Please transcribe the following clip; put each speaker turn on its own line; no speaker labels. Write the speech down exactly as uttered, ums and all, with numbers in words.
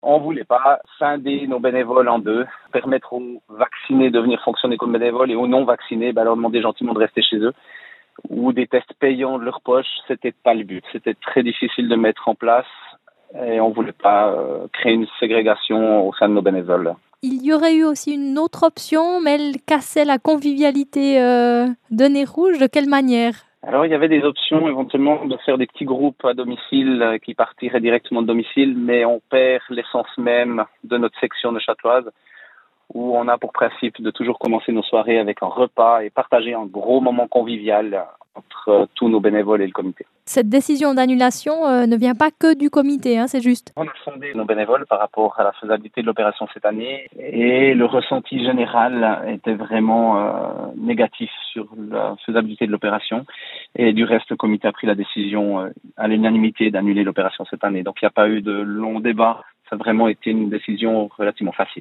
On voulait pas scinder nos bénévoles en deux, permettre aux vaccinés de venir fonctionner comme bénévoles et aux non vaccinés, bah, leur demander gentiment de rester chez eux. Ou des tests payants de leur poche, c'était pas le but. C'était très difficile de mettre en place et on voulait pas euh, créer une ségrégation au sein de nos bénévoles.
Il y aurait eu aussi une autre option, mais elle cassait la convivialité euh, de Nez Rouge. De quelle manière?
Alors, il y avait des options éventuellement de faire des petits groupes à domicile euh, qui partiraient directement de domicile, mais on perd l'essence même de notre section de Châteloise, où on a pour principe de toujours commencer nos soirées avec un repas et partager un gros moment convivial entre euh, tous nos bénévoles et le comité.
Cette décision d'annulation euh, ne vient pas que du comité, hein, c'est juste.
On a sondé nos bénévoles par rapport à la faisabilité de l'opération cette année et le ressenti général était vraiment euh, négatif sur la faisabilité de l'opération. Et du reste, le comité a pris la décision euh, à l'unanimité d'annuler l'opération cette année. Donc il n'y a pas eu de long débat. Ça a vraiment été une décision relativement facile.